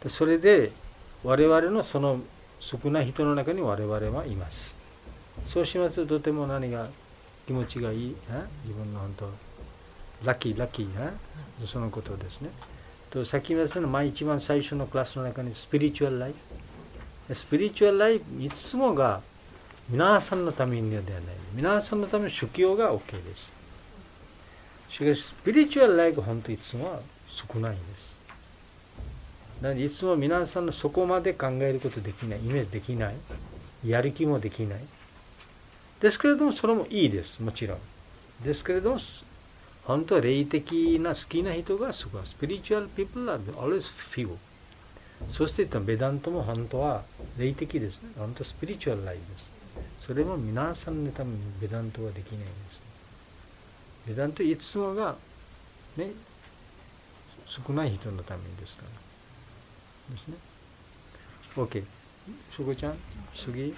それで我々のその少ない人の中に我々はいます。そうしますととても何が気持ちがいい、自分の本当ラッキー、そのことですね。とさっき言いましたの一番最初のクラスの中にスピリチュアルライフ。スピリチュアルライフいつもが皆さんのためにではない。皆さんのための宗教が OK です。しかしスピリチュアルライフ本当いつもは少ないんです。なのでいつも皆さんのそこまで考えることできない、イメージできない、やる気もできない。ですけれどもそれもいいです、もちろん。ですけれども本当は霊的な好きな人がすごい。スピリチュアルピープルは always few。そしてベダントも本当は霊的ですね。本当スピリチュアルライフです。それも皆さんのためにベダントはできないんです。ベダントいつもがね、少ない人のためにですからですね。OK。しょこちゃん、次。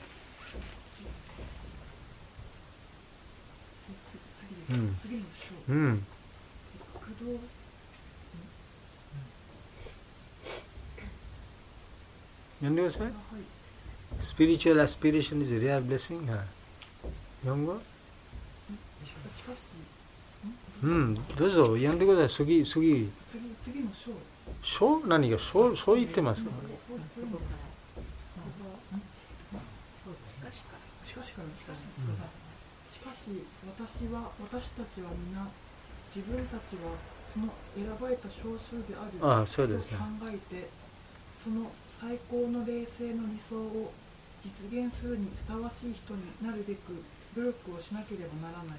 うん。読んでください。Spiritual aspiration is a rare blessing. 日本語？どうぞ読んでください。次の章。章？何が章言ってますか？ 私たちは皆自分たちはその選ばれた少数であると考えて、その最高の霊性の理想を実現するにふさわしい人になるべく努力をしなければならない。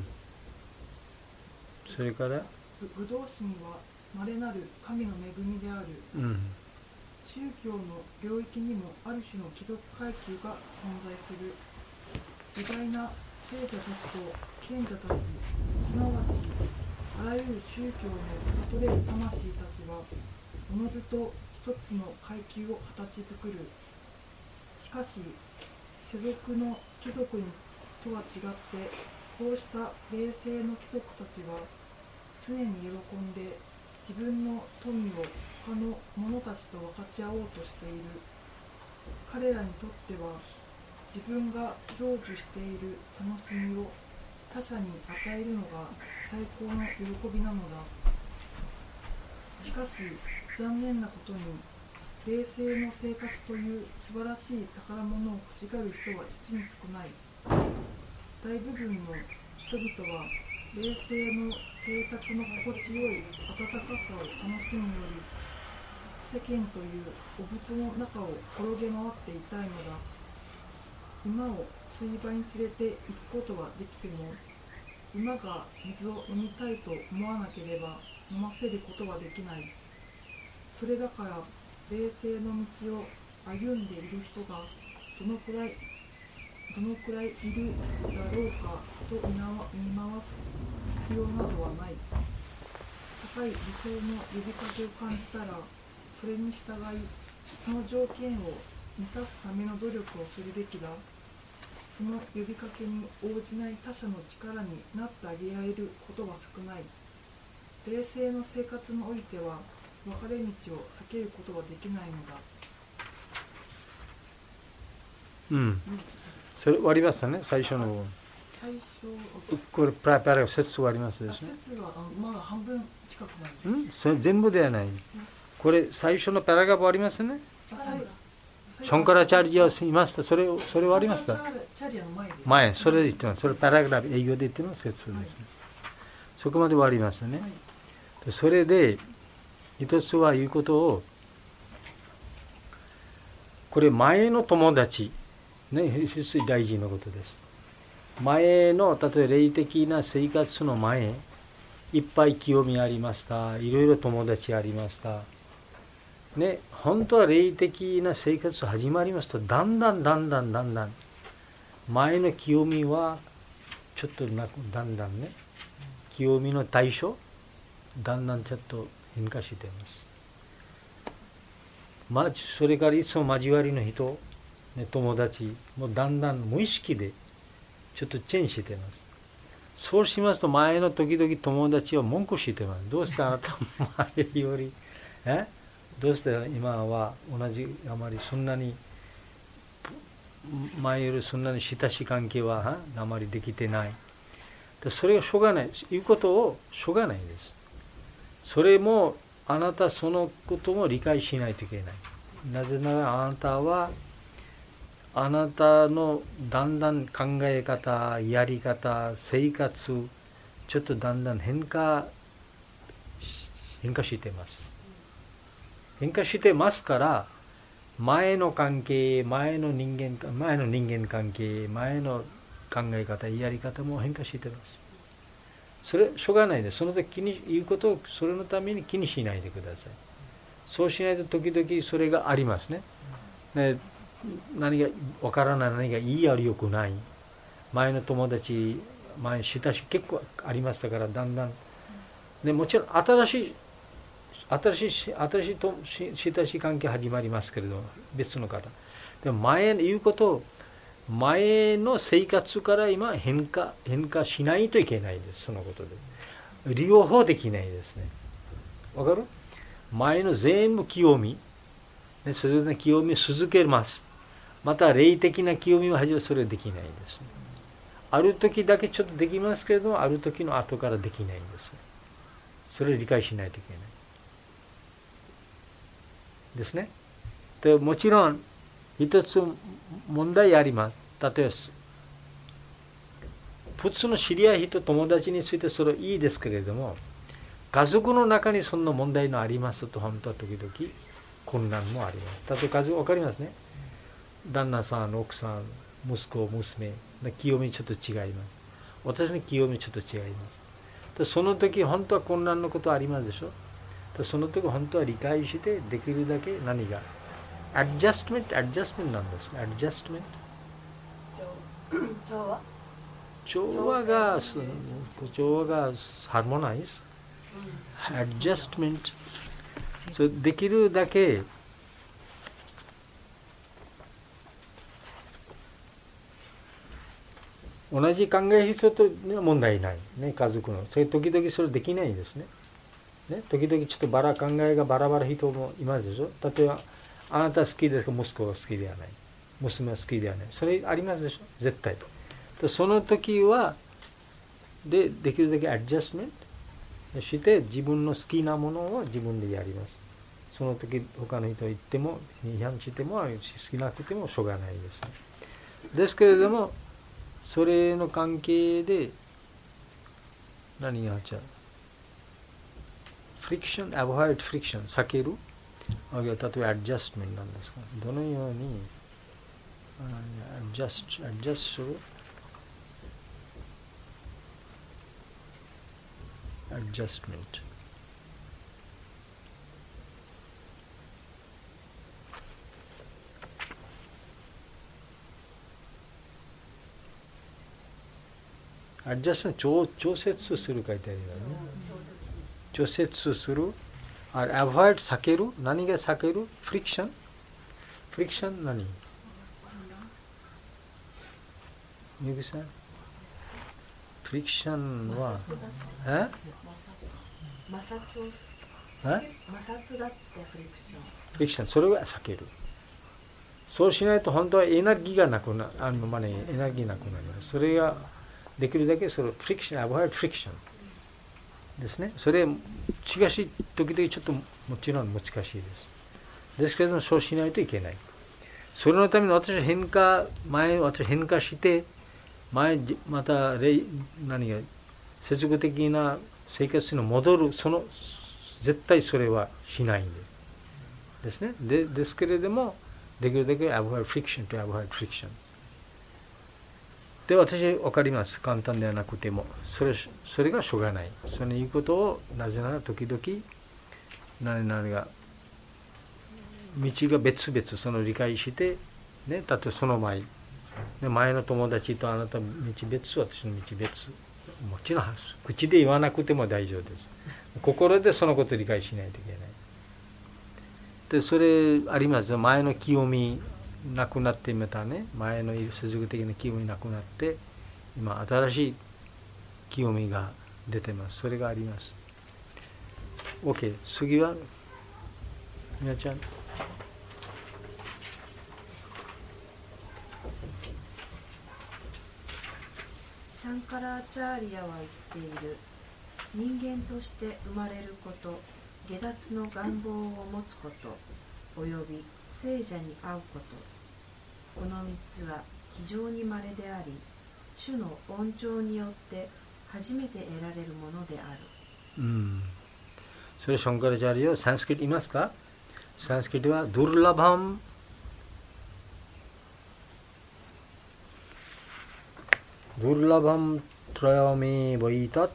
それから武道心は稀なる神の恵みである。宗教の領域にもある種の貴族階級が存在する。偉大な聖者たちと賢者たち、すなわちあらゆる宗教の悟れる魂たちはおのずと一つの階級を形作る。しかし世俗の貴族にとは違って、こうした霊性の貴族たちは常に喜んで自分の富を他の者たちと分かち合おうとしている。彼らにとっては自分が成就している楽しみを他者に与えるのが最高の喜びなのだ。しかし残念なことに、霊性の生活という素晴らしい宝物を欲しがる人は実に少ない。大部分の人々は霊性の邸宅の心地よい温かさを楽しむより、世間というお仏の中を転げ回っていたいのだ。馬を水場に連れて行くことはできても、馬が水を飲みたいと思わなければ飲ませることはできない。それだから霊性の道を歩んでいる人がどのくらいいるだろうかと見回す必要などはない。高い理想の呼びかけを感じたら、それに従いその条件を満たすための努力をするべきだ。その呼びかけに応じない他者の力になってあげられることは少ない。霊性の生活においては分かれ道を避けることはできないのだ。 それ終わりましたね、最初の部分。これプラグ説終わりますですね。 説はまだ半分近くないです。 それ全部ではない。これ最初のパラグラフ終わりますね。ションカラチャリアをいました。それ終わりました。前、それで言ってます。それパラグラフ、英語で言ってます説ですね。そこまで終わりましたね。それで、一つは言うことを、これ前の友達、ね、非常に大事なことです。前の、例えば霊的な生活の前、いっぱい興味ありました。いろいろ友達ありました。ね、本当は霊的な生活始まりますと、だんだん前の清みはちょっとだんだんね、清みの対象だんだんちょっと変化しています。それからいつも交わりの人、ね、友達もだんだん無意識でちょっとチェンジしています。そうしますと前の時々友達は文句しています。どうしてあなた前よりどうして今は同じあまりそんなに前よりそんなに親しい関係はあまりできてない。それがしょうがない。いうことをしょうがないです。それもあなたそのことも理解しないといけない。なぜならあなたはあなたのだんだん考え方、やり方、生活、ちょっとだんだん変化してます。変化してますから、前の関係、前の人間関係、前の考え方、やり方も変化してます。それしょうがないです。その時気に言うことをそれのために気にしないでください。そうしないと時々それがありますね。何がわからない、何がいいあるよくない。前の友達、親しい結構ありましたから、だんだん。もちろん新しい親しい関係始まりますけれど、別の方。でも前の言うことを、前の生活から今変化しないといけないです。そのことで。両方できないですね。わかる？前の全部清み。それで清みを続けます。また霊的な清みを始める、それはできないですね。ある時だけちょっとできますけれども、ある時の後からできないんですね。それを理解しないといけない。ですね。でもちろん、一つ問題あります。例えば、普通の知り合い人、友達についてそれはいいですけれども、家族の中にそんな問題のありますと、本当は時々混乱もあります。例えば家族、わかりますね。旦那さん、奥さん、息子、娘、清めちょっと違います。私の清めちょっと違います。でその時、本当は混乱のことありますでしょ。でその時、本当は理解して、できるだけ何がアジャストメントなんですね。アジャストメント。調和がハーモナイズ。アジャストメント。できるだけ同じ考え人とは問題ない。ね、家族の。それ時々それできないですね。時々ちょっと考えがバラバラ人もいますでしょ。例えば、あなた好きですか、息子が好きではない。娘は好きではない。それありますでしょ、絶対。その時は、できるだけアジャストメントして、自分の好きなものを自分でやります。その時、他の人言っても、批判しても、好きなくてもしょうがないですね。ですけれども、それの関係で、何があっちゃう？フリクション、アボイドフリクション、避ける。例えばアジャストメントなんですか。どのようにアジャストする？アジャストメント。アジャストメント、調節する書いてあるよね。調節する。アボイド、避ける。何が避ける？フリクション。フリクション何？ゆきさん。フリクションは摩擦だってフリクション。フリクション、それは避ける。そうしないと本当はエネルギーがなくなる。エネルギーなくなります。それができるだけそれフリクション、アボイドフリクションですね。それしかし時々ちょっともちろん難しいです。ですけれどもそうしないといけない。それのために私は変化してまた何が接続的な生活に戻る、絶対それはしないんですね。ですけれども、できるだけアボイドフリクションとアボイドフリクション。で、私分かります。簡単ではなくても。それがしょうがない。そのいうことを、なぜなら時々、何が、道が別々、その理解して、ね、例えばその前の友達とあなた道別、私の道別。もちろん、口で言わなくても大丈夫です。心でそのことを理解しないといけない。で、それありますよ。前の清みなくなってまたね、前の世俗的な清みなくなって、今新しい清みが出てます。それがあります。OK。次はみなちゃん。 シャンカラーチャーリアは言っている。人間として生まれること、下脱の願望を持つこと、および聖者に会うこと。この3つは非常に稀であり、主の恩寵によって初めて得られるものである。 それシャンカラチャーリア、サンスクリットいますか？サンスクリットはドゥルラバム、ドゥルラバムトラヤメボイタ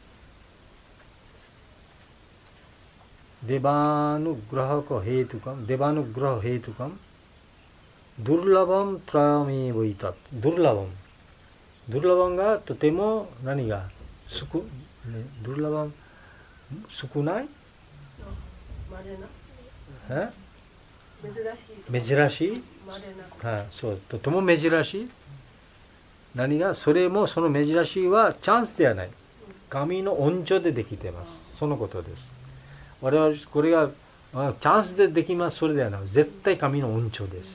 デバヌグラハコヘイトカム、デバヌグラハヘイトカム、ドゥルラバムトラヤメボイタ、ドゥルラバム。ドゥルラバムがとても何がドゥルラバム少ない？珍しい？はい、そう、とても珍しい。何がそれもその珍しいはチャンスではない。神の恩寵でできています。そのことです。我々これがチャンスでできます、それではない。絶対神の恩寵です。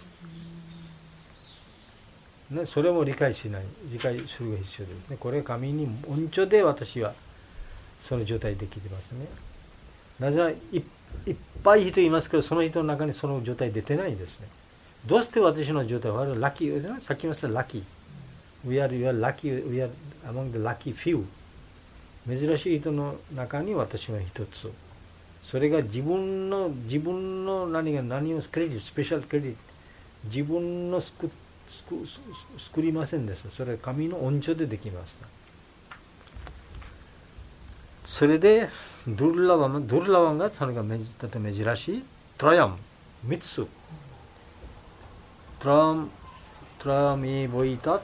ね、それも理解するが必要ですね。これは神に恩寵で私はその状態できてますね。なぜならいっぱい人いますけど、その人の中にその状態出てないですね。どうして私の状態はラッキー、さっき言いましたラッキー。We are lucky, we are among the lucky few. 珍しい人の中に私は一つ。それが自分の何をクレディット、スペシャルクレディット、自分の作りませんでした。それは神の恩寵でできました。それでドゥルラバンがそれが珍しいトラヤム、3つ。トラヤムエボイタ、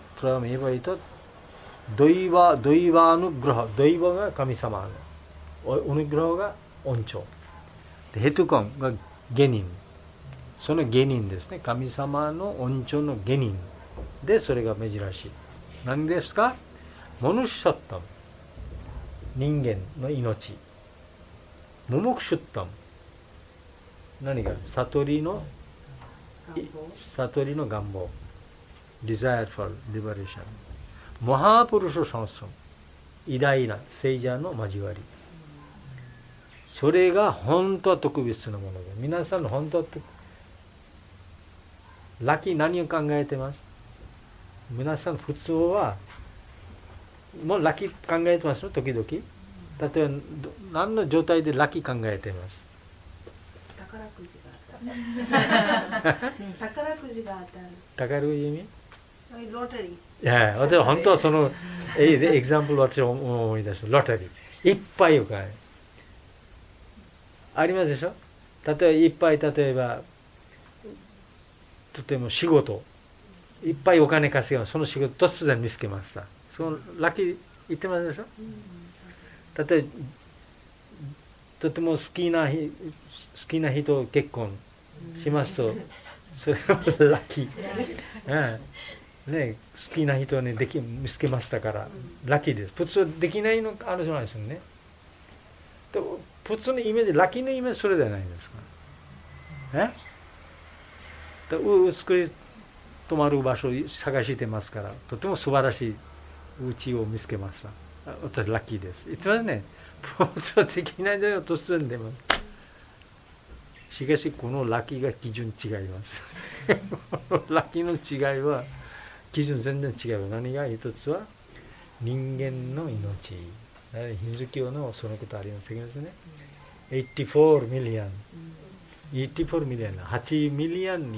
ドイバーのグラハ、ドイバが神様の、オヌグラハが恩寵。ヘトコンが下人。その下人ですね。神様の恩寵の下人。で、それが珍しい。何ですか？モヌシャッタム。人間の命。ムモクシュッタム。何が？悟りの願望。desire for liberation。モハープルシャンスラム。偉大な聖者の交わり。それが本当は特別なもので、皆さんの本当はラッキー何を考えてます？皆さん普通はもうラッキー考えてますの？時々。例えば何の状態でラッキー考えてます？ 宝くじが当たる。宝くじが当たる。 宝くじ意味？ ロタリー。 いや、私は本当はそのエグザンプル私は思い出した。ロタリー。いっぱいお金。ありますでしょ？例えばいっぱい、例えばとても仕事いっぱいお金稼ぐ、その仕事突然見つけました。そのラッキー言ってますでしょ？例えばとても好きな人結婚しますと、それはラッキー。ね、好きな人に見つけましたからラッキーです。普通できないのあるじゃないですよね。普通のイメージ、ラッキーのイメージそれじゃないですか。美しい泊まる場所を探してますから、とても素晴らしい家を見つけました。私ラッキーです。言ってますね。普通はできないんだよ、突然出ます。しかしこのラッキーが基準違います。このラッキーの違いは基準全然違う。何が一つは人間の命。ヒンズー教のそのことありますけどね。84ミリオン。84ミリオン。8ミリオン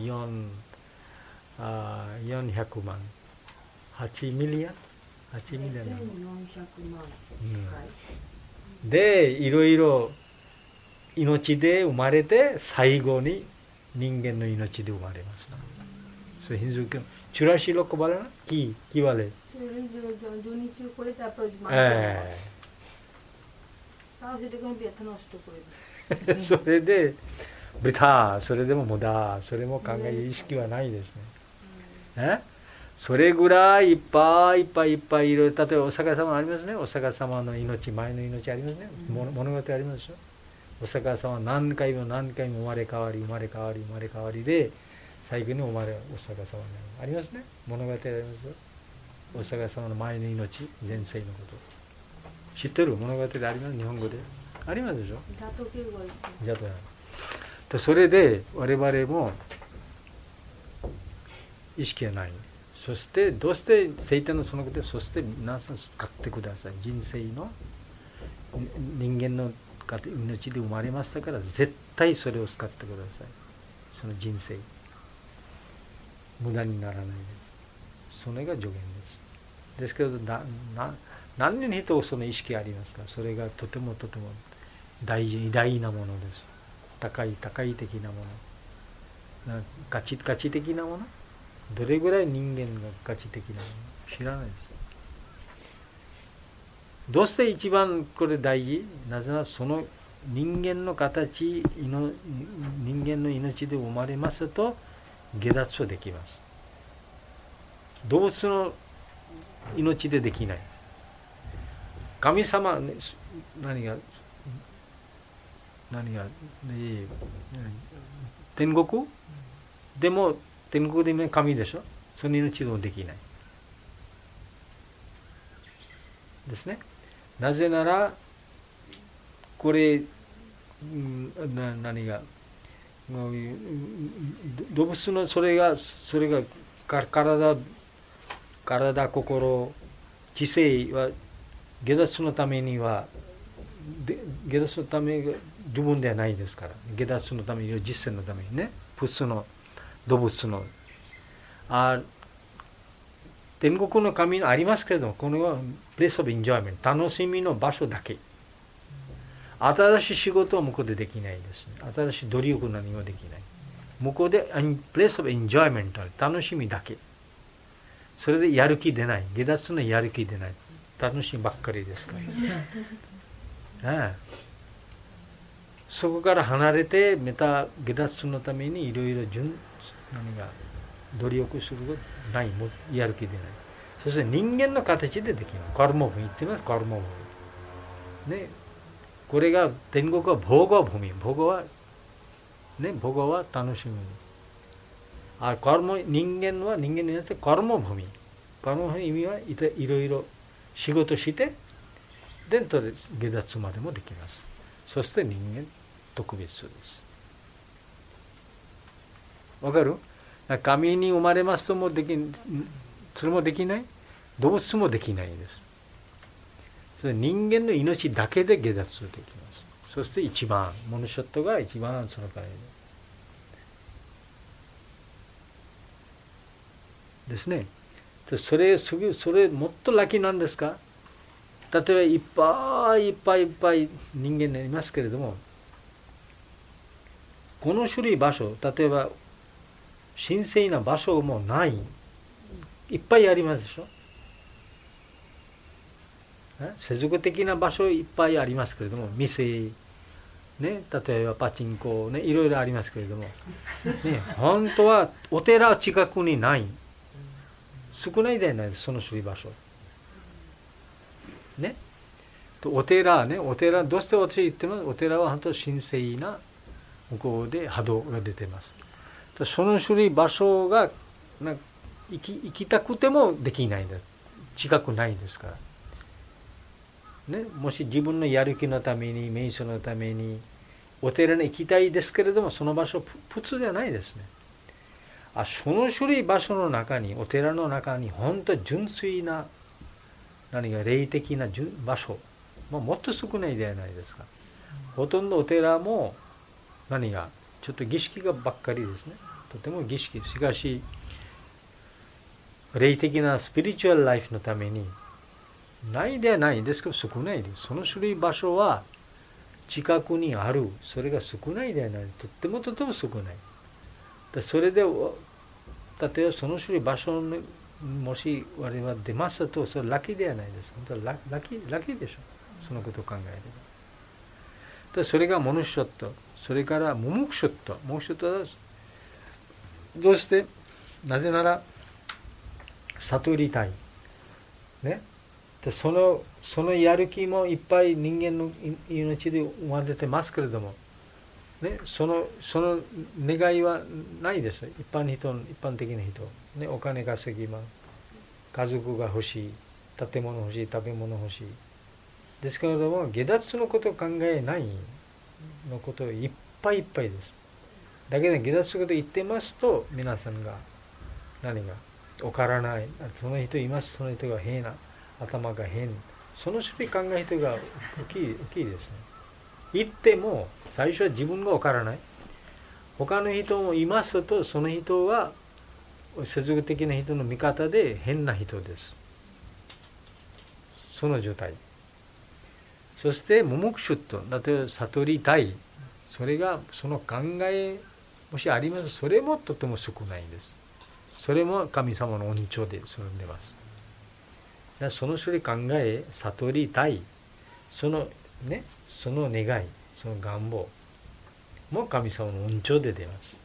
400万。8ミリオン ?8 ミリオン。 1400万。 で、いろいろ命で生まれて、最後に人間の命で生まれました。それヒンズー教。84 लोग को बोला ना की वालेそれでブタそれでも無駄、それも考える意識はないですね。それぐらいいっぱいいっぱいいっぱいいろいろ、例えばお釈迦様ありますね。お釈迦様の命、前の命ありますね。物語ありますでしょ。 お釈迦様は何回も何回も生まれ変わりで最後にお釈迦様になる。ありますね。物語ありますよ。お釈迦様の前の命、前世のこと。知ってる物語であります。日本語でありますでしょ。じゃとそれで我々も意識がない。そしてどうして聖典のそのことで、そして皆さん使ってください。人生の人間の命で生まれましたから、絶対それを使ってください。その人生無駄にならないで。それが助言です。ですけど何人の人その意識ありますか。それがとても大事、偉大なものです。高い的なもの、価値的なもの。どれぐらい人間が価値的なもの知らないです。どうして一番これ大事。なぜならその人間の形、人間の命で生まれますと下脱をできます。動物の命でできない。神様、何が天国でも天国でも神でしょ。その命でもできないですね。なぜならこれ動物のそれが体、心、知性は下脱のためには下脱のためが自分ではないですから。下脱のために実践のためにね、普通の動物の天国の神のありますけれども、これはプレイスオブエンジョイメント、楽しみの場所だけ。新しい仕事は向こうでできないですね。新しい努力何もできない。向こうでプレイスオブエンジョイメント、楽しみだけ。それでやる気出ない。下脱のやる気出ない。楽しみばっかりですから。そこから離れてまた下脱のためにいろいろ努力することない。やる気出ない。そして人間の形でできる。カルモブミ言ってます。カルモブミね。これが天国はボガブミ。ボガは楽しみ。人間のやつはカルモブミ。カルモブミの意味はいろいろ仕事してで下脱までもできます。そして人間特別です。わかる？神に生まれますともそれもできない。動物もできないです。それ人間の命だけで下脱できます。そして一番モヌショットが一番そのくらいですね。それもっとラッキーなんですか。例えばいっぱい人間がいますけれども、この種類場所、例えば神聖な場所もない、いっぱいありますでしょ。世俗的な場所いっぱいありますけれども、店ね、例えばパチンコね、いろいろありますけれども、ね、本当はお寺近くにない、少ないではないです。その種類場所ね。お寺どうして私言っても、お寺は本当神聖な向こうで波動が出てます。その種類場所が行きたくてもできないんです。近くないですからね。もし自分のやる気のために、瞑想のためにお寺に行きたいですけれども、その場所普通ではないですね。その種類場所の中に、お寺の中に本当純粋な霊的な場所、もっと少ないではないですか。ほとんどお寺もちょっと儀式がばっかりですね。とても儀式。しかし霊的なスピリチュアルライフのためにないではないんですけど、少ないです。その種類場所は近くにある。それが少ないではない。とっても少ない。それで例えばその種類場所にもし我々は出ますと、それはラッキーではないです。本当はラッキーでしょ。そのことを考えれば。それがモヌショット。それからムムクショット。ムムクショットはどうして？なぜなら悟りたいね。 でそのやる気もいっぱい人間の命で生まれてますけれども、ね、その願いはないです。一般的な人、ね、お金稼ぎます、家族が欲しい、建物欲しい、食べ物欲しい。ですけれども下脱のことを考えないのこといっぱいいっぱいです。だけど下脱のことを言ってますと、皆さんが何が分からない、その人います、その人が変な頭が変、その種類考える人が大きいですね。言っても最初は自分が分からない、他の人もいますと、その人は世俗的な人の見方で変な人です。その状態。そして無目種と、例えば悟りたい、それがその考えもしあります、それもとても少ないんです。それも神様の恩寵でそれ出ます。その種類考え、悟りたい、その願い、その願望も神様の恩寵で出ます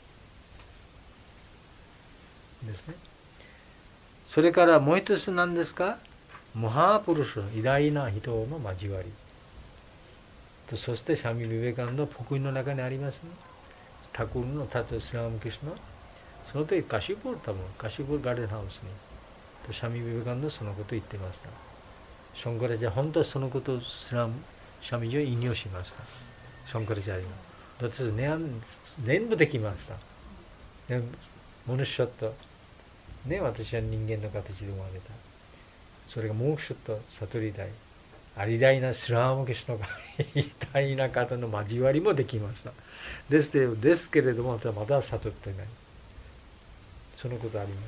ですね。それからもう一つ何ですか、モハープルシュ、偉大な人の交わり。そしてシャミ・ビベカンの福音の中にありますね。タクルのタトスラム・キシュナ、その時カシプルガーデンハウスにシャミ・ビベカンのそのことを言ってました。ションカラチャー本当はそのことをシャミジを引用しました。ションカラチャーに私全部できました。モヌシャと、ね、私は人間の形で生まれた。それがモークシュと悟りたい、偉大なスラームケシュの偉大な方の交わりもできました。ですけれども、まだ悟ってない。そのことあります。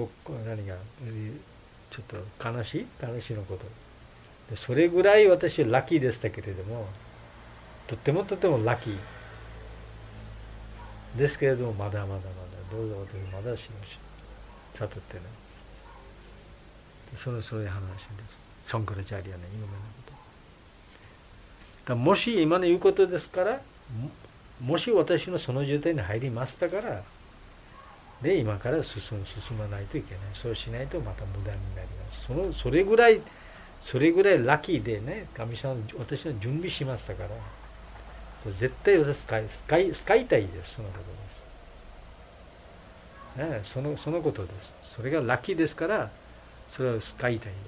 何がちょっと悲しいのことで、それぐらい私はラッキーでしたけれども、とてもラッキーですけれども、まだどうぞ私まだ悟ってない。そういう話です。ションカラチャーリアの有名なことだ。もし今の言うことですから、もし私のその状態に入りましたから、で今から進まないといけない。そうしないとまた無駄になります。それぐらいラッキーでね、神様私の準備しましたから、絶対私使いたいです。そのことです。ね、そのことです。それがラッキーですから、それを使いたいです。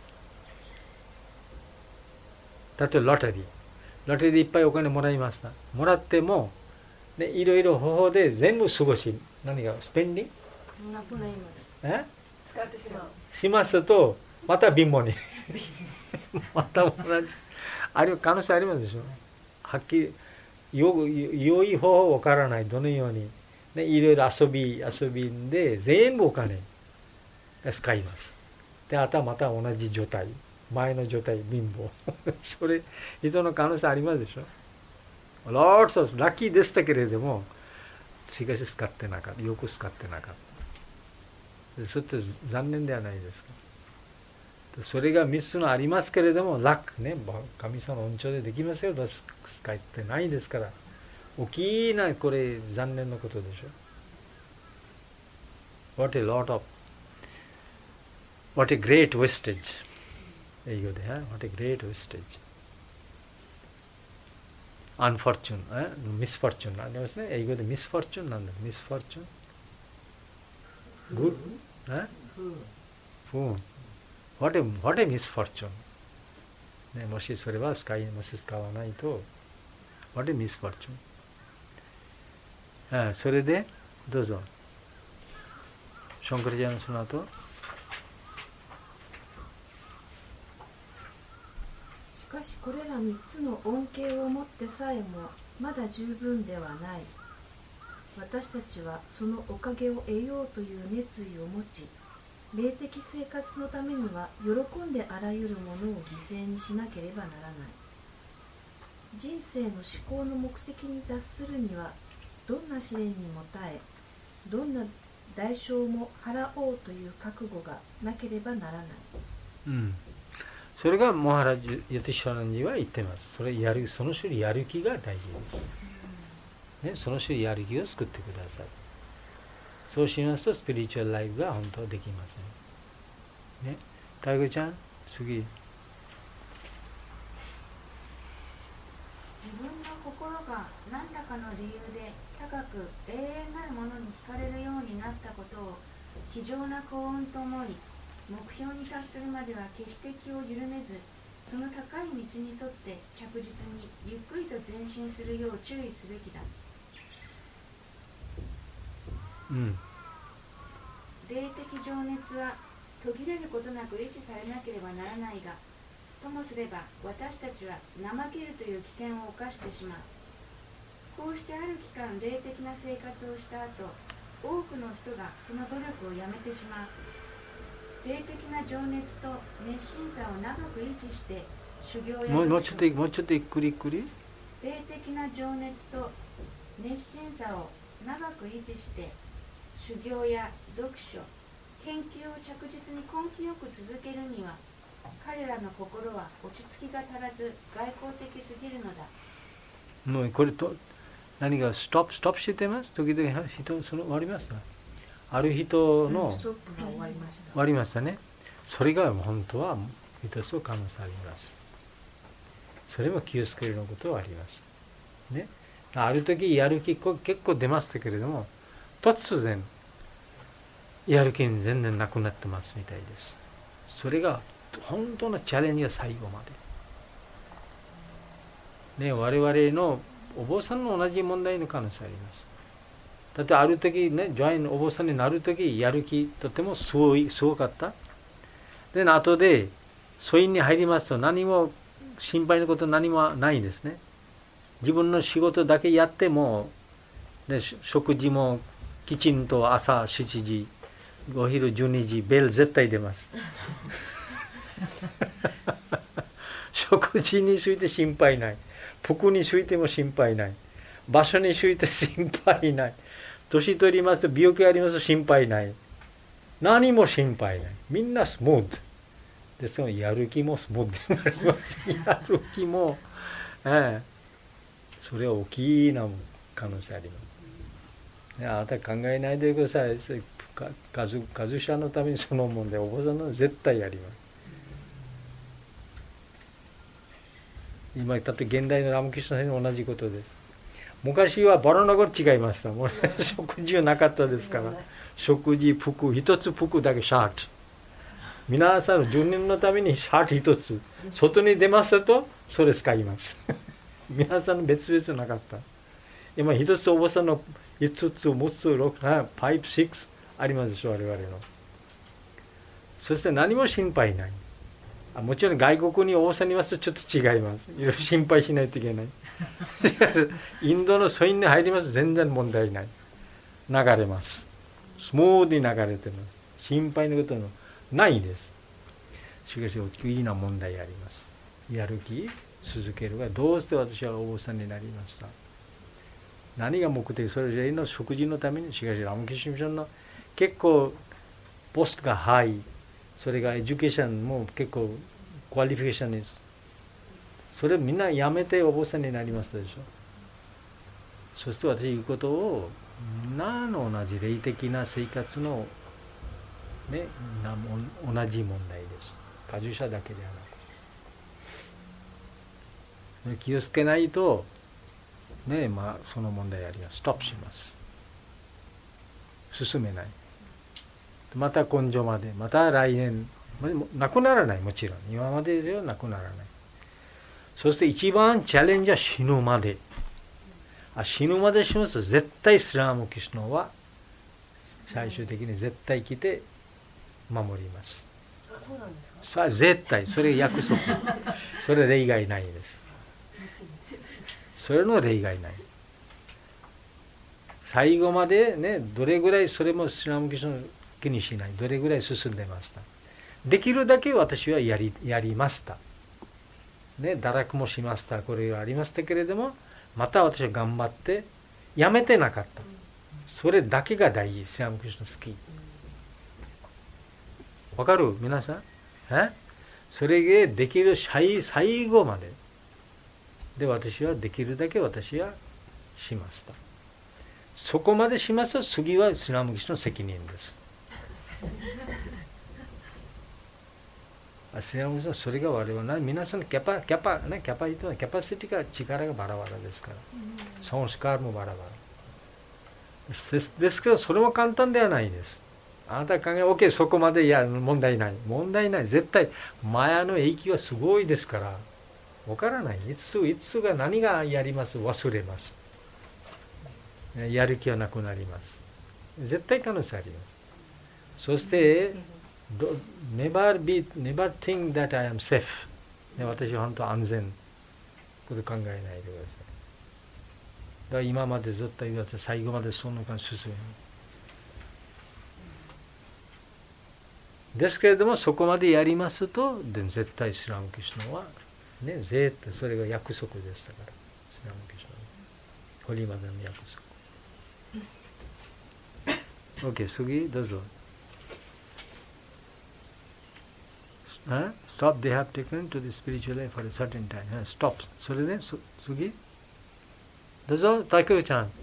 例えばロテリーでいっぱいお金もらいました。もらっても、ね、いろいろ方法で全部過ごし、何がスペンディングなくなります。使ってしまう。 しますと、また貧乏に。また同じ。可能性ありますでしょ。はっきり、良い方法わからない。どのように。ね、いろいろ遊びで全部お金使います。で、あとはまた同じ状態。前の状態、貧乏。それ、人の可能性ありますでしょ。Lots of ラッキーでしたけれども、しかし使ってなかった。よく使ってなかった。それって残念ではないですか。それが3つのありますけれども、ラックね、神様の恩寵でできますよ。使ってないですから。大きなこれ残念なことでしょ。What a great wastage。英語で、What a great wastage。Unfortune、misfortune ありますね。英語で misfortune なんだ。misfortune。Good？What a misfortune。ね、もしそれはもし使わないと、What a misfortune。それで、どうぞ。ションカラチャーのその後。 しかしこれら3つの恩恵をもってさえもまだ十分ではない。私たちはそのおかげを得ようという熱意を持ち、霊的生活のためには喜んであらゆるものを犠牲にしなければならない。人生の至高の目的に達するには、どんな試練にも耐え、どんな代償も払おうという覚悟がなければならない。 それがモハラジュ・ヤティシャランジは言ってます。その種類やる気が大事です。ね、その種類やる気を作ってください。そうしますとスピリチュアルライフが本当はできません。 ね、大悟ちゃん、次。 自分の心が何らかの理由で高く永遠なるものに惹かれるようになったことを非常な幸運と思い、目標に達するまでは決して気を緩めず、その高い道に沿って着実にゆっくりと前進するよう注意すべきだ。霊的情熱は途切れることなく維持されなければならないが、ともすれば私たちは怠けるという危険を冒してしまう。こうしてある期間霊的な生活をした後、多くの人がその努力をやめてしまう。霊的な情熱と熱心さを長く維持して修行やもうちょっとゆっくりゆっくり。 霊的な情熱と熱心さを長く維持して修行や読書、研究を着実に根気よく続けるには、彼らの心は落ち着きが足らず外交的すぎるのだ。 もうこれと何がストップしてます。時々人その終わりました。ある人のストップが終わりました。 終わりましたね。それが本当は一つの可能性あります。それも気をつけるのことはあります。ね。ある時やる気結構出ましたけれども、突然やる気に全然なくなってますみたいです。それが本当のチャレンジは最後まで。ね、我々のお坊さんの同じ問題の可能性あります。だってある時ね、ジョインお坊さんになる時やる気とてもすごかった。で、後で疎院に入りますと何も心配なこと何もないですね。自分の仕事だけやっても、で食事もきちんと朝7時、お昼12時、ベル絶対出ます。食事について心配ない。服についても心配ない。場所について心配ない。年取りますと病気ありますと心配ない。何も心配ない。みんなスムーズ。ですからやる気もスムーズになります。やる気も、それは大きな可能性あります。あなた考えないでください。数者のためにその問題、お坊さんの絶対やります。今言ったって現代のラムキシュナ先生も同じことです。昔はバラナゴ違いました。もう食事はなかったですから、食事、服、一つ服だけシャート。皆さんの10人のためにシャート一つ。外に出ますと、それ使います。皆さん別々なかった。今一つお坊さんの5つ、6つ、6、5、6ありますでしょ、我々の。そして何も心配ない。もちろん外国にお坊さんにいますとちょっと違います。いろいろ心配しないといけない。インドの疎院に入りますと全然問題ない。流れます。スムーズに流れてます。心配のことのないです。しかし大きな問題あります。やる気続けるが、どうして私はお坊さんになりました。何が目的、それぞれの食事のために。しかしラムキシミションの結構ポストがハイ、それがエデュケーションも結構クワリフィケーションです。それみんなやめてお坊さんになりましたでしょ。そして私言うことをみんなの同じ霊的な生活のね、同じ問題です。加重者だけではなく、気をつけないとね、その問題あります。ストップします。進めない。また根性まで、また来年、なくならない、もちろん。今までではなくならない。そして一番チャレンジは死ぬまで。死ぬまでしますと、絶対スラムキシュナは最終的に絶対来て守ります。 そうなんですか？ 絶対、それ約束。それ例外ないです。それの例外ない。最後までね、どれぐらいそれもスラムキシュナ気にしない。どれぐらい進んでました。できるだけ私はやりました。ね、堕落もしました。これがありましたけれども、また私は頑張って、やめてなかった。それだけが大事。スラムキシュナ好き。わかる皆さん？それができる最後まで。で、私はできるだけ私はしました。そこまでしますと、次はスラムキシュナの責任です。 スリラムクリスナそれが我々皆さんのキャパシティが力がバラバラですから、サンスカーもバラバラですけど、それも簡単ではないです。あなた考え、OK、そこまで問題ない。問題ない。絶対、マヤの影響はすごいですから、わからない。いつが何がやります、忘れます。やる気はなくなります。絶対可能性あります。そして、never think that I am safe。私は本当安全。こと考えないでください。だから今までずっと言われて、最後までその間進む。ですけれども、そこまでやりますと、絶対スリラムクリシュナは、ね、絶対それが約束でしたから、スリラムクリシュナは。ホリマダの約束。OK、次、どうぞ。Stop, they have taken to the spiritual life for a certain time. Stop. それで、次。どうぞ、竹内ちゃん。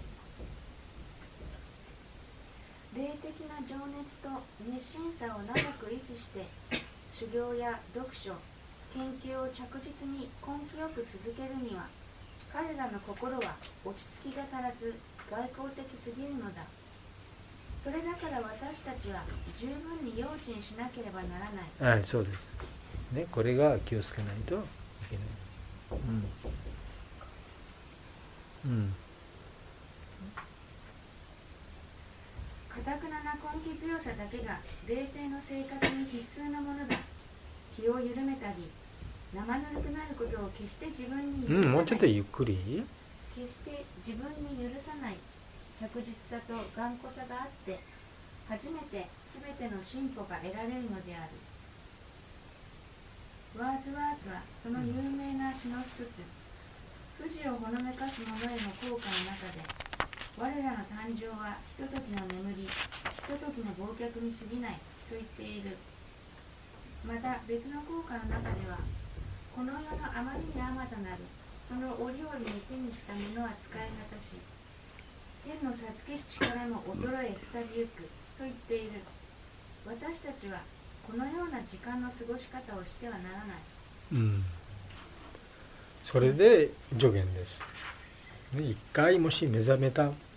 霊的な情熱と熱心さを長く維持して修行や読書、研究を着実に根気よく続けるには、彼らの心は落ち着きが足らず外交的すぎるのだ。それだから私たちは十分に用心しなければならない。 はい、そうです。ね、これが気をつけないといけない。 堅くなな根気強さだけが冷静の生活に必須なものだ。気を緩めたり、生ぬるくなることを決して自分に許さない。 もうちょっとゆっくり。 決して自分に許さない着実さと頑固さがあって、初めて全ての進歩が得られるのである。ワーズワーズはその有名な詩の一つ、富士をほのめかす者への効果の中で、我らの誕生はひとときの眠り、ひとときの忘却に過ぎないと言っている。また別の効果の中では、この世のあまりにあまたなるその折々に手にしたものは使い果たし、天の授けし力も衰えすさびゆくと言っている。私たちはこのような時間の過ごし方をしてはならない。 それで助言です。一回もし目覚めま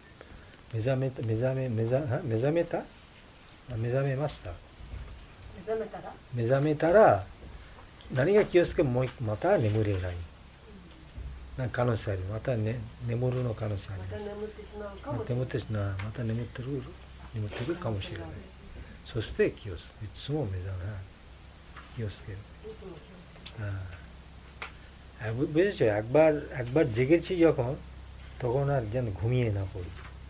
した目覚めたら何が気をつけもうまた眠れない可能性ある。また、ね、眠るの可能性あります。また眠ってるかもしれない。そして気をつける。いつも目覚めない。気をつける。বুঝেছো একবার জেগেছি যখন তখন আর যেন ঘুমিয়ে না পড়ি।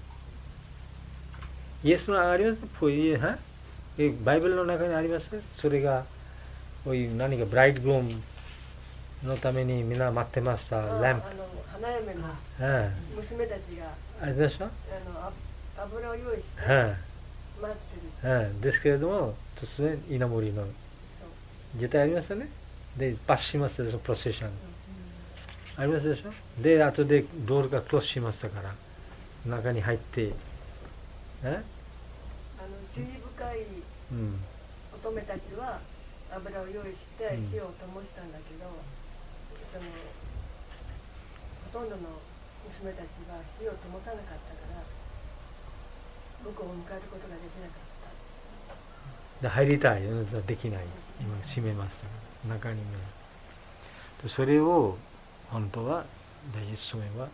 イエスのあります。バイブルの中にあります。それが何かブライドグルームのためにみんな待ってました。ランプ。 花嫁の娘たちがあれでしょ。 油を用意して待ってる。 ですけれども突然稲盛りの絶対ありますよね。でパスしますでしょ、プロセッション。ありますでしょ。で後でドールがクロスしましたから中に入って注意深い乙女たちは油を用意して火を灯したんだけど、ほとんどの娘たちは火を灯さなかったから僕を迎えることができなかった。 入りたいできない。今閉めました中にね。それを本当は第一層は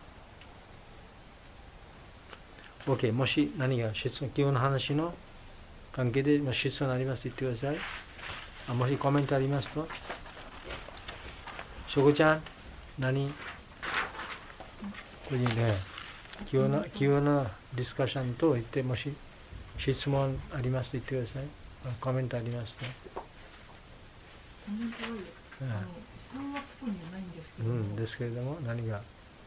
OK。 もし何が質問、今日の話の関係で質問ありますと言ってください。もしコメントありますと。しょこちゃん何これね、今日のディスカッションと言って、もし質問ありますと言ってください。コメントありますと。 コメントは質問は特にないんですけども、 ですけれども何が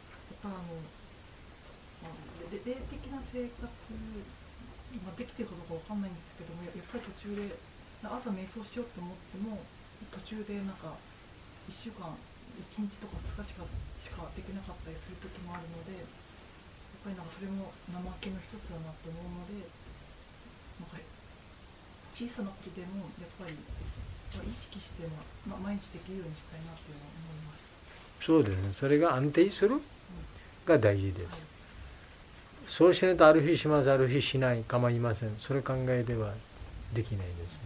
霊的な生活、できてるかどうかわかんないんですけども、やっぱり途中で朝瞑想しようと思っても途中で1週間1日とか2日しかできなかったりする時もあるので、やっぱりそれも怠けの一つだなと思うので、小さなことでもやっぱり意識して、毎日できるようにしたいなっていうのを思いました。 そうですね。それが安定するが大事です。そうしないとある日します、ある日しない、構いません。それ考えではできないです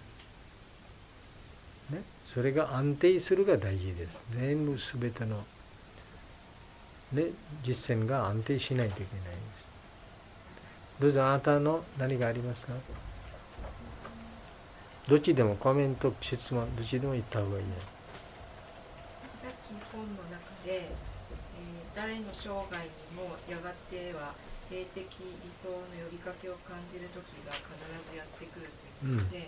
ね。ね、それが安定するが大事です。全部すべての、ね、実践が安定しないといけないです。どうぞあなたの何がありますか？どっちでもコメント、質問、どっちでも言った方がいいね。 さっき本の中で、誰の生涯にもやがては霊的理想の呼びかけを感じる時が必ずやってくるということで、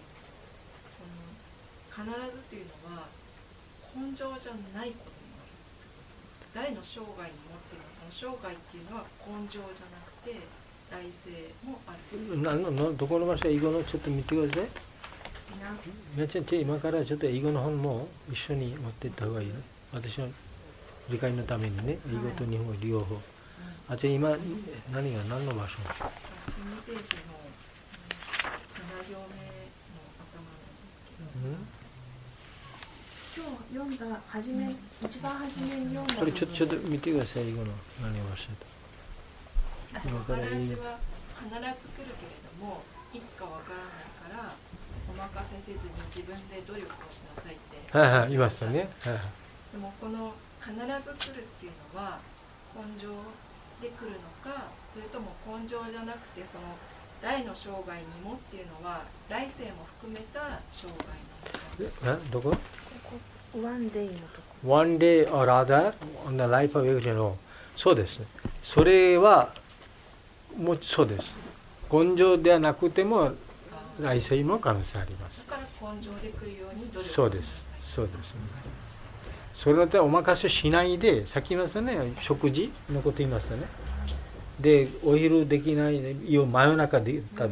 必ずというのは根性じゃないことになる。誰の生涯に持っているその生涯っていうのは根性じゃなくて来世もある。 どこの場所、英語のちょっと見てください。皆ちゃん、今からちょっと英語の本も一緒に持っていった方がいいね。私の理解のためにね、英語と日本語両方。あ、じゃあ今、何の場所？ 12ページの7行目の頭なんですけど、今日読んだ一番初めに読んだこれちょっと見てください、英語の何をおっしゃった。 今から必ず来るけれども、いつかわからないからお任せせずに自分で努力をしなさいって。 はいはい、言いましたね。はいはい。 でもこの必ず来るっていうのは根性で来るのか、それとも根性じゃなくてその誰の生涯にもっていうのは来世も含めた生涯なのか。 どこ ？One day のとこ。 One day or other on the life of every day。そうですね。それはもうそうです。根性ではなくても来世の可能性あります。 だから根性で来るように努力をしなさい。 そうです。そうです。それでお任せしないで、さっき言いましたね、食事のこと言いましたね。で、お昼できない、真夜中で多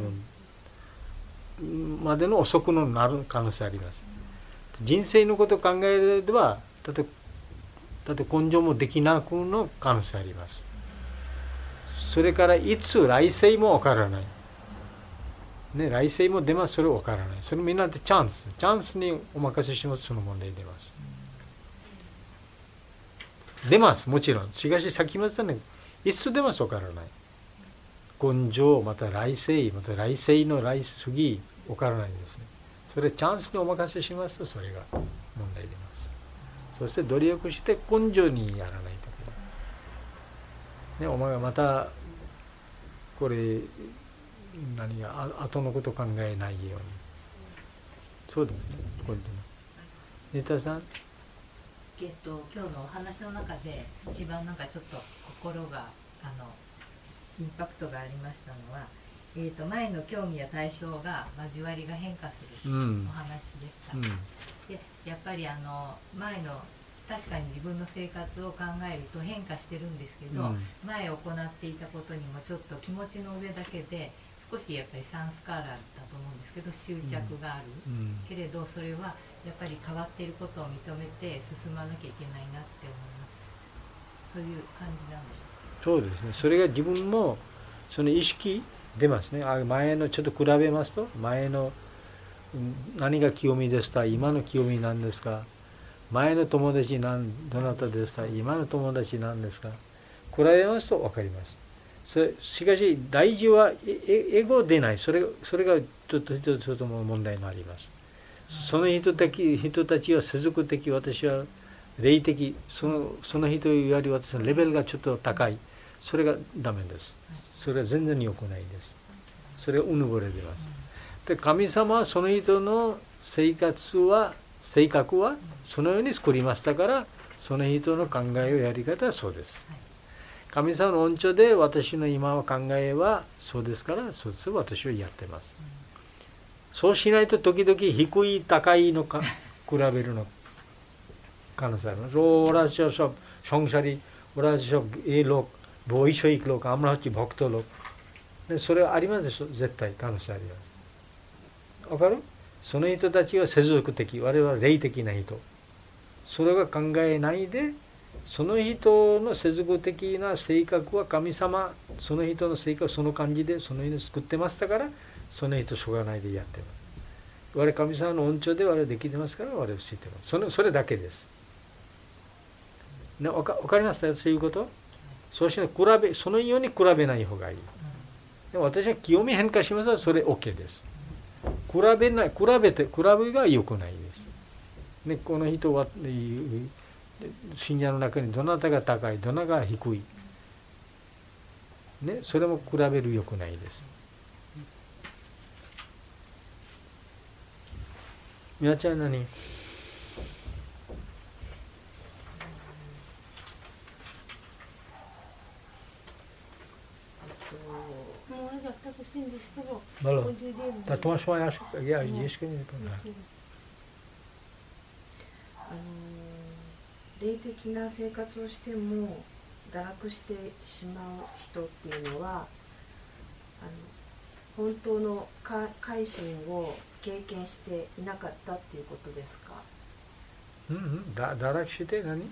分、までの遅くなる可能性あります。人生のことを考えれば、だって根性もできなくの可能性あります。それからいつ来世もわからない。ね、来世も出ます、それはわからない。それみんなでチャンスにお任せします、その問題出ます。出ます、もちろん。しかし、さっき言いましたね、いつ出ますわからない。根性、また来世、また来世の来次、わからないんですね。それチャンスにお任せしますと、それが問題出ます。そして努力して根性にやらないといけない。ね、お前がまた、これ、後のこと考えないように。そうですね、これでも。ネタさん。 今日のお話の中で一番なんかちょっと心がインパクトがありましたのは、前の興味や対象が交わりが変化するお話でした。でやっぱり前の確かに自分の生活を考えると変化してるんですけど、前行っていたことにもちょっと気持ちの上だけで少しやっぱりサンスカーラーだと思うんですけど執着がある、けれどそれはやっぱり変わっていることを認めて進まなきゃいけないなって思います。そういう感じなんでしょうか。 そうですね。それが自分もその意識出ますね。前のちょっと比べますと、前の何が清みですか、今の清み何ですか、前の友達どなたですか、今の友達何ですか、比べますと分かります。しかし大事はエゴ出ない。それがちょっと問題もあります。その人たちは世俗的、私は霊的、その人より私のレベルがちょっと高い。それがダメです。それは全然良くないです。それはうぬぼれ出ます。で、神様はその人の性格はそのように作りましたから、その人の考えをやり方はそうです。神様の恩寵で私の今は考えはそうですから、そうです私はやってます。そうしないと時々低い高いのか比べるの可能性あります。ওরা সব সংসারী, ওরা সব এই লোক, বৈষয়িক লোক, আমরা হচ্ছে ভক্ত লোক。それはありますでしょ、絶対可能性あります。わかる？その人たちは世俗的、我々は霊的な人。それが考えないで、その人の世俗的な性格は神様、その人の性格はその感じでその人作ってましたから、その人しょうがないでやってます。 我々神様の恩寵で我々できてますから我々知ってます。それだけです。ね、わかりますかそういうこと？そうしてそのように比べない方がいい。でも私は清め変化しますとそれ OK です。比べが良くないです。ね、この人は信者の中にどなたが高い、どなたが低い。ね、それも比べる良くないです。みなちゃん何？Belum. Tatuan semua ya, yes kan itu. 霊的な生活をしても堕落してしまう人っていうのは本当の改心を経験していなかったっていうことですか？ 堕落して何？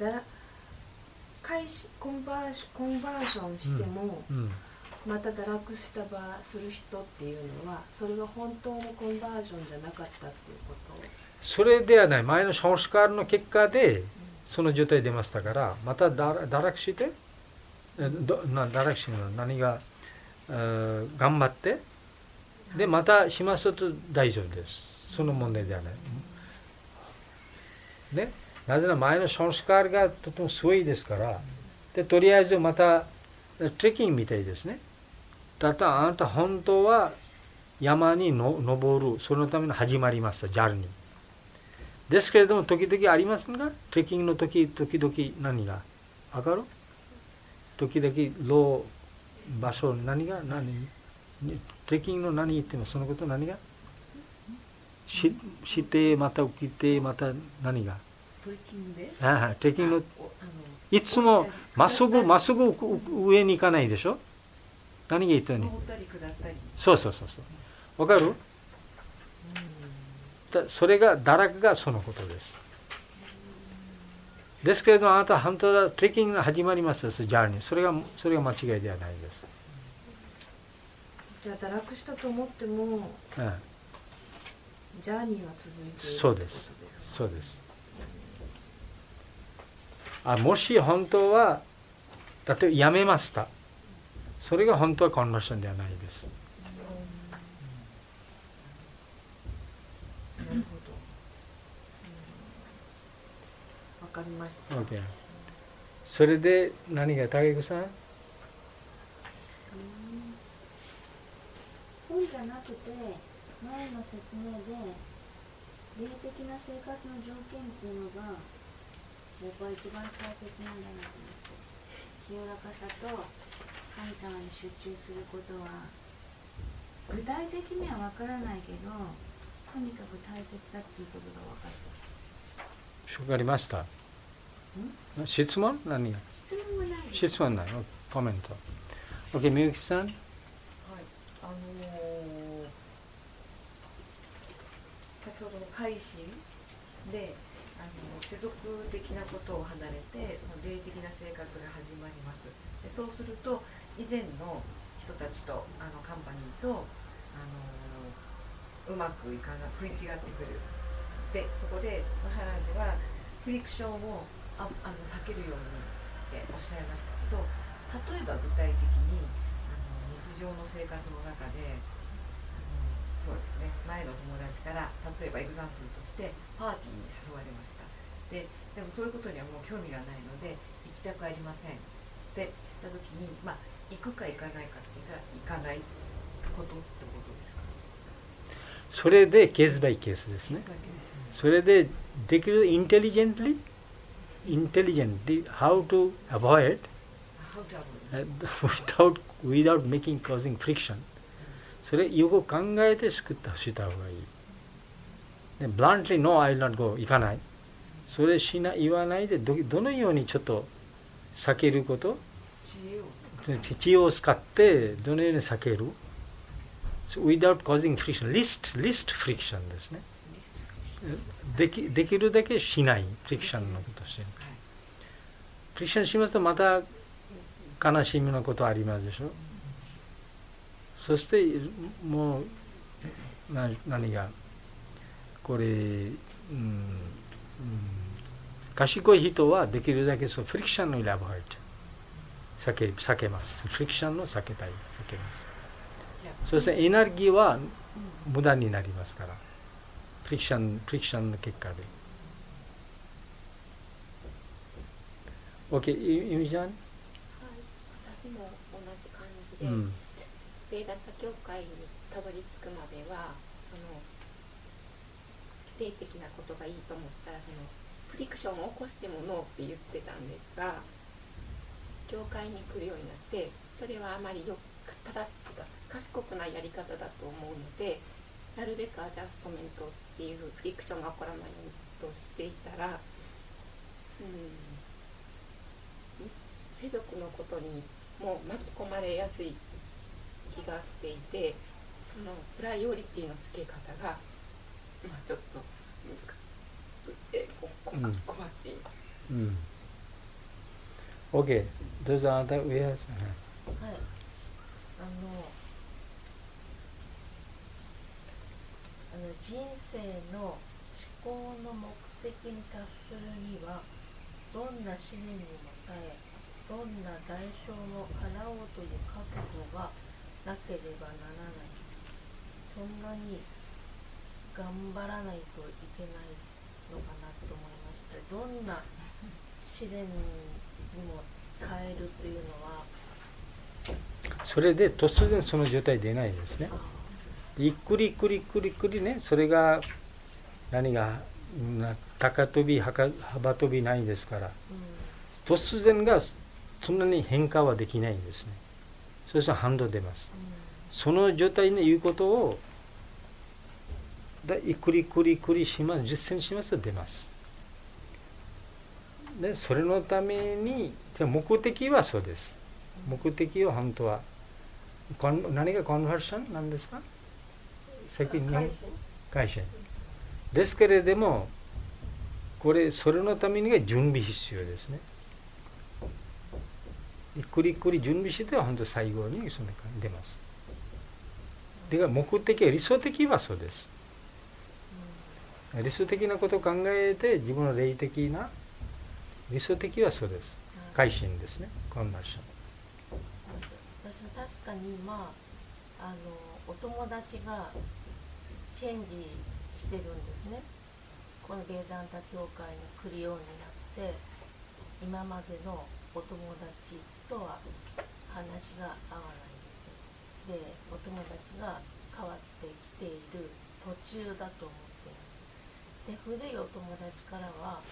コンバーションしても、また堕落する人っていうのはそれは本当のコンバージョンじゃなかったっていうこと？それではない。前のサンスカールの結果でその状態出ましたから、また堕落して堕落しの何が頑張ってでまたしますと大丈夫です。その問題ではない。ね、なぜなら前のサンスカールがとてもすごいですから、でとりあえずまたトレッキングみたいですね。だからあなた本当は山に登る、そのための始まりました、ジャーニー。ですけれども、時々ありますが、トレッキングの時々何がわかる？時々場所、トレッキングの何言ってもそのこと何がしてまた起きてまた何がトレッキングでトレッキングのいつもまっすぐ上に行かないでしょ。何が言ったのにそうわかる？それが堕落がそのことです。ですけれどもあなたは本当はトレッキングが始まりますよ、ジャーニー。それが間違いではないです。 じゃあ堕落したと思っても、ジャーニーは続いている。 そうです。もし本当は例えばやめました。それが本当はコンバーションではないです。 なるほど。わかりました。 OK。それで何が武子さん？ 本じゃなくて前の説明で霊的な生活の条件っていうのがやっぱり一番大切なんだなと思って、清らかさと神様に集中することは具体的には分からないけどとにかく大切だっていうことが分かった。 わかりました。質問？何が？質問ない。コメント。OK、みゆきさん。 はい。先ほどの改心で世俗的なことを離れてその霊的な生活が始まります。でそうすると以前の人たちとカンパニーとうまくいかない食い違ってくる。でそこでマハラージはフリクションを避けるようにっておっしゃいましたけど、例えば具体的に日常の生活の中でそうですね、前の友達から例えばエグザンプルとしてパーティーに誘われました。でもそういうことにはもう興味がないので行きたくありませんって言った時に、行くか行かないかって言ったら行かないことってことですか？ それでケースバイケースですね。それでできるintelligently how to avoid without making causing friction。それよく考えて救ってほしいた方がいい。bluntly no I will not go 行かない。それ言わないでどのようにちょっと避けること、知恵を使ってどのように避ける。without causing friction least friction ですね。できるだけしないフリクションのことをしない。フリクションしますとまた悲しみのことありますでしょ。そしてもう何がこれ、賢い人はできるだけフリクションのエラボハイト避けます。フリクションの避けます。そしてエネルギーは無駄になりますから、フリクションの結果で。OK、ゆみちゃん。 はい、私も同じ感じで、ベーダンタ教会にたどり着くまでは否定的なことがいいと思ったらフリクションを起こしてもノーって言ってたんですが、教会に来るようになってそれはあまり正しくか賢くないやり方だと思うので、なるべくアジャストメントっていうフリクションが起こらないようにとしていたら、世俗のことにも巻き込まれやすい気がしていて、そのプライオリティの付け方が、ちょっと難しくて困っています。 OK、どうぞあなた上原さん。はい、 人生の思考の目的に達するにはどんな試練にも耐え、どんな代償も払おうという覚悟がなければならない。そんなに頑張らないといけないのかなと思いました。どんな試練にも耐えるというのは、 それで突然その状態出ないですね。ゆっくりゆっくりね、それが何が高跳び幅跳びないですから、突然がそんなに変化はできないんですね。そうすると反動出ます。その状態の言うことをゆっくりします、実践しますと出ます。でそれのために目的はそうです。目的は本当は何がコンバーションなんですか？改心ですけれども、それのためにが準備必要ですね。ゆっくり準備して本当最後にその出ます。だから目的は理想的はそうです。理想的なことを考えて自分の霊的な理想的はそうです。改心ですね。コンバーション。 私は確かにお友達がチェンジしてるんですね。このベーダンタ教会に来るようになって、今までのお友達とは話が合わないんです。で、お友達が変わってきている途中だと思っています。で、古いお友達からは、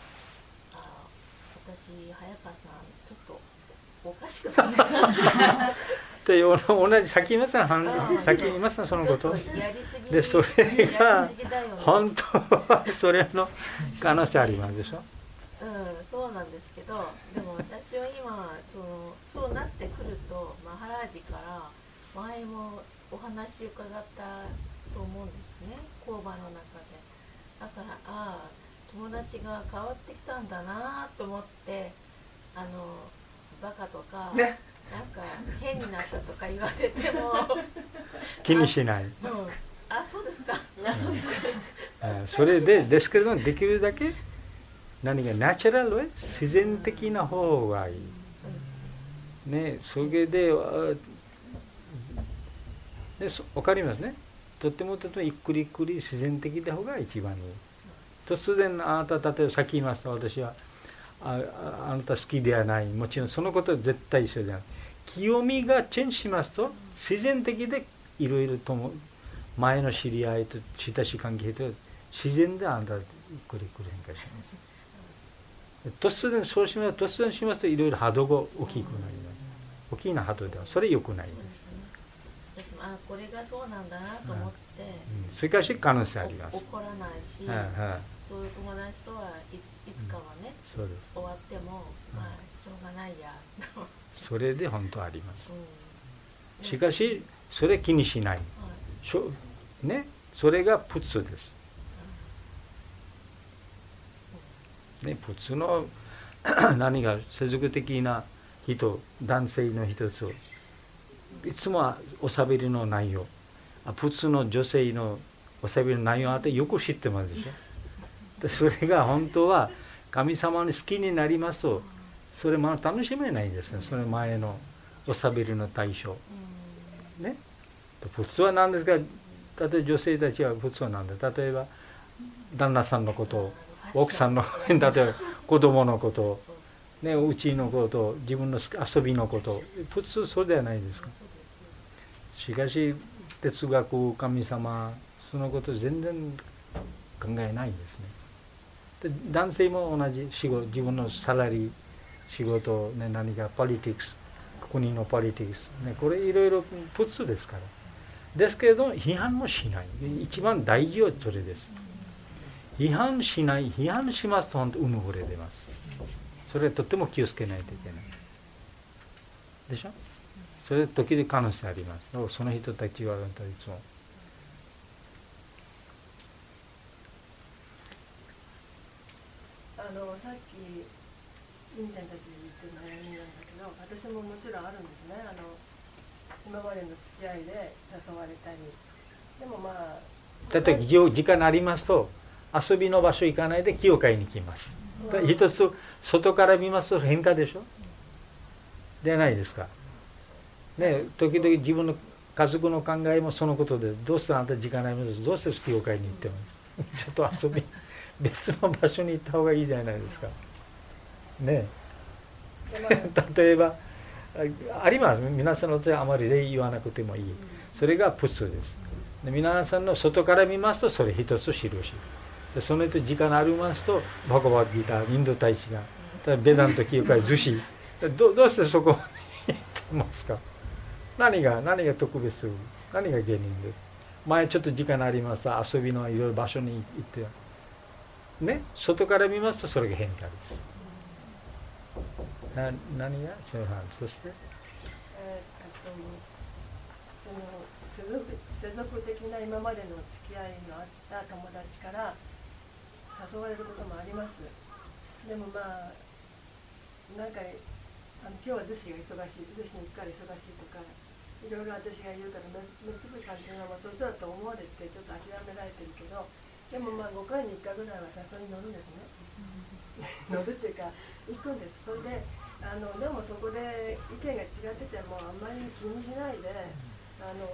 私、早川さん、ちょっとおかしくないで同じさっき言いましたそのことで、それが本当はそれの可能性ありますでしょ。 そうなんですけど、でも私は今そうなってくると、マハラージから前もお話伺ったと思うんですね、工場の中で。だから友達が変わってきたんだなと思って、バカとか、なんか変になったとか言われても気にしない。 そうですか。そうですか。 それですけど、できるだけ何がナチュラル、自然的な方がいい。ね、それでわかりますね。とてもゆっくり自然的な方が一番いい。突然あなた、例えばさっき言いました、私はあなた好きではない。もちろんそのことは絶対一緒じゃない。清みがチェンジしますと、自然的でいろいろとも前の知り合いと親しい関係と自然であなたゆっくり変化します。突然そうしますといろいろ波動が大きくなります。大きな波動ではそれ良くないです。 これがそうなんだなと思って、 それから可能性あります。 怒らないし、そういう友達とはいつかはね、終わってもしょうがないやそれで本当あります。しかしそれ気にしない、ね、それが普通です、ね、普通の何が世俗的な人、男性の人といつもおしゃべりの内容、普通の女性のおしゃべりの内容あってよく知ってますでしょ。でそれが本当は神様に好きになりますと、それまだ楽しめないですね。それ前のおしゃべりの対象ね。普通は何ですか。例えば女性たちは普通は何だ。例えば旦那さんのこと、奥さんの例えば子供のこと、ね、うちのこと、自分の遊びのこと、普通そうではないですか。しかし哲学、神様、そのこと全然考えないですね。で男性も同じ仕事、自分のサラリー、仕事、ね、何かポリティクス、国のポリティクス、ね、これいろいろ普通ですから。ですけれど批判もしない。一番大事はそれです。批判しない、批判しますと本当うぬぼれ出ます。それはとても気をつけないといけない。でしょ。それは時々可能性あります。その人たちは本当にいつも。 さっきインちゃんたち言ってる悩みなんだけど、私ももちろんあるんですね。今までの付き合いで誘われたり、でもまあ例えば時間ありますと遊びの場所行かないで木を買いに来ます。一つ外から見ますと変化でしょ。ではないですか。ね、時々自分の家族の考えもそのことで、どうしてあなた時間ありますとどうして木を買いに行ってますちょっと遊び別の場所に行った方がいいじゃないですか。ね例えばあります。皆さんの手はあまり例言わなくてもいい。それが普通です。で皆さんの外から見ますとそれ一つ印。でその人時間ありますとバガバッドギター、インド大使がベダント清会、逗子どうしてそこに行ってますか。何が特別、何が原因です。前ちょっと時間ありますと遊びのいろいろ場所に行ってね、外から見ますとそれが変化です。何がそして世俗的な今までの付き合いのあった友達から誘われることもあります。でもまあなんか今日は逗子が忙しい、逗子に行くから忙しいとかいろいろ私が言うから結ぶ感じがそうだと思われてちょっと諦められてるけど、でもまあ5回に1回ぐらいは誘いに乗るんですね乗るっていうか行くんです。それででもそこで意見が違っててもあんまり気にしないで、あの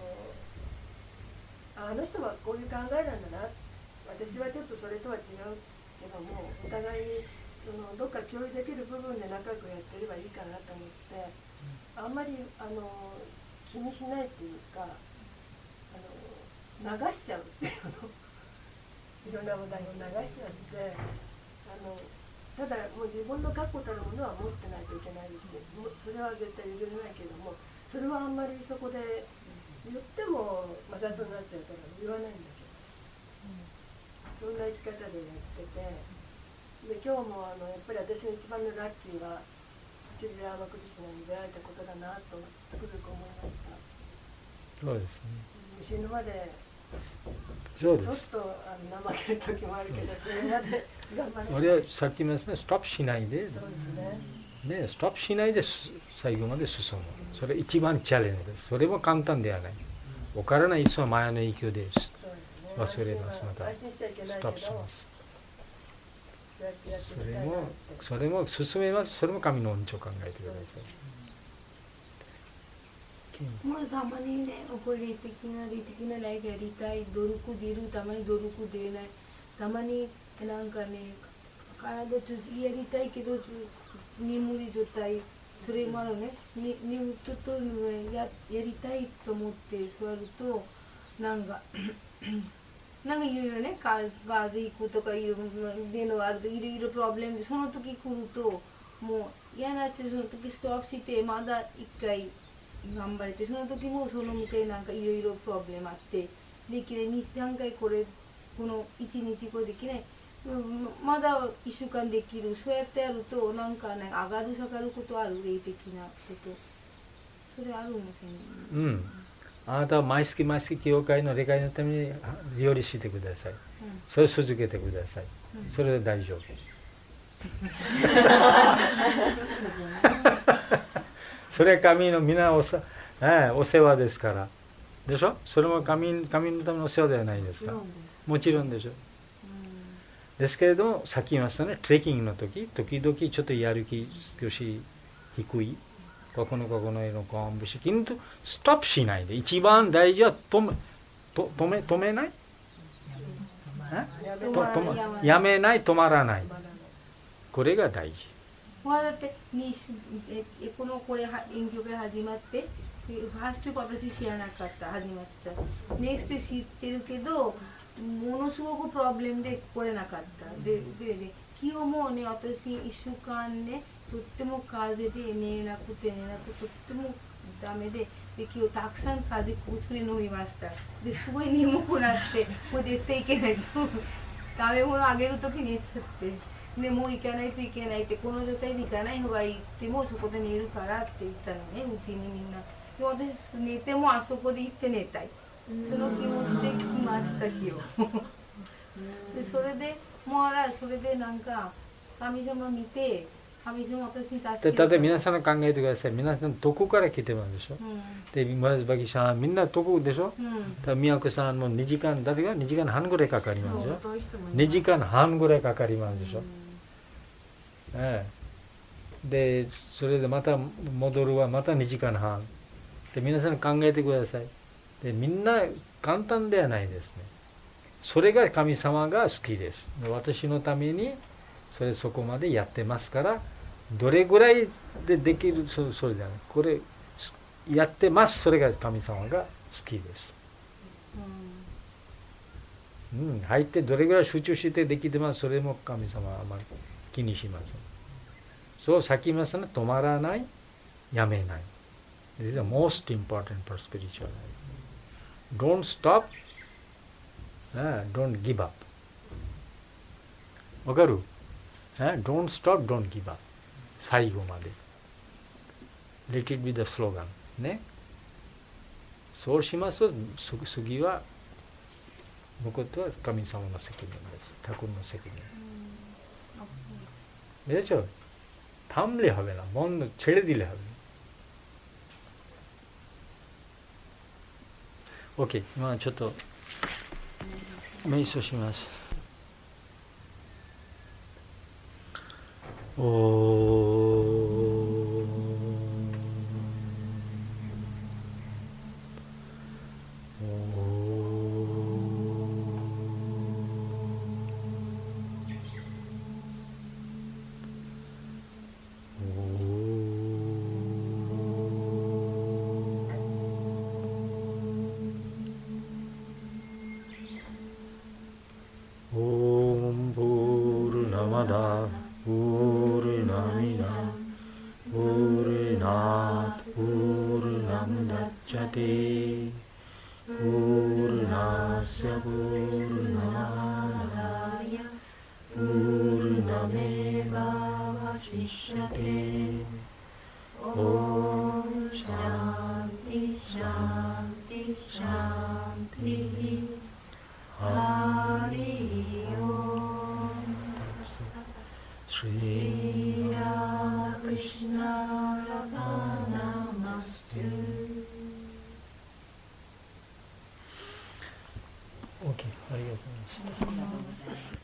人はこういう考えなんだな、私はちょっとそれとは違うけどもお互いにどっか共有できる部分で仲良くやってればいいかなと思って、あんまり気にしないっていうか流しちゃうっていうのいろんな話題を流しちゃってただもう自分の確固たるものは持ってないといけないですし、それは絶対譲れないけども、それはあんまりそこで言っても摩擦になっちゃうから言わないんだけど、そんな生き方でやってて、で今日もやっぱり私の一番のラッキーはチリラーマクリスナに出会えたことだなとつくづく思いました。 そうですね。 死ぬまでそうです。 ちょっと怠ける時もあるけど、それまで頑張れ。 俺はさっき言いますね、ストップしないで、 そうですね。 ストップしないで最後まで進む。それ一番チャレンジです。それも簡単ではない。わからない人はマヤの影響です。忘れます。またストップします。それも進めます。それも神の恩寵を考えてください。 まあたまにね、これ霊的なライフやりたい、努力出る、たまに努力出ない、たまになんかね、体ちょっとやりたいけど眠り状態、それもあるね、ちょっとやりたいと思って座るとなんかなんかいろいろね、風邪ひくとかいろいろ出のあるといろいろプロブレムで、その時来るともう嫌になって、その時ストップしてまだ一回頑張れて、その時もそのみたいなんかいろいろプロブレムあってできない、2、3回この1日これできない、まだ1週間できる、そうやってやるとなんかね、上がる下がることある、霊的なこと、それあるんですよね。 あなたは毎月教会の理解のために料理してください。それを続けてください。それで大丈夫。それは神の皆お世話ですから。 でしょ。それも神のための世話ではないですか。もちろんでしょ。ですけれども、さっき言いましたね、トレッキングの時々ちょっとやる気少し低い、ここのへのコンブシ、কিন্তুストップしないで、一番大事は止めない、やめない、止まらない、これが大事。 だってこれ演劇が始まってファースト私知らなかった、始まった。ネクスト知ってるけど、ものすごくプロブレムで来れなかった。で、今日もね、私1週間ね、とっても風邪で寝れなくてとってもダメで、今日たくさん風邪薬飲みました。で、すごい眠くなって、これ絶対いけないと、食べ物あげるときに言っちゃって。でもう行かないといけないって、この状態で行かない方がいいってもそこで寝るからって言ったのね、うちにみんな。で私寝てもあそこで行って寝たい、その気持ちで来ました今日でそれでそれでなんか神様見て、神様私に助けて。 例えば皆さん考えてください。皆さんどこから来てますでしょ。で村崎さんみんなどこでしょ。宮子さんも2時間だって2時間半ぐらいかかりますでしょ。2時間半ぐらいかかりますでしょ。でそれでまた戻るはまた2時間半で、皆さん考えてください。でみんな簡単ではないですね。それが神様が好きです。私のためにそこまでやってますから、どれぐらいでできる、それじゃない、これやってます。それが神様が好きです。入ってどれぐらい集中してできてます。それも神様はあまり気にしません。そう、さっき言いましたね、止まらない、やめない。This is the most important for spiritual life. Don't stop, don't give up. わかる？Don't stop, don't give up. 最後まで。Let it be the slogan. ね。そうしますと、次は、残っては神様の責任です。ঠাকুরの責任。বুঝেছো? থামলে হবে না, বন্ধ ছেড়ে দিলে হবে না। OK、今ちょっと瞑想します。OK、ありがとうございました。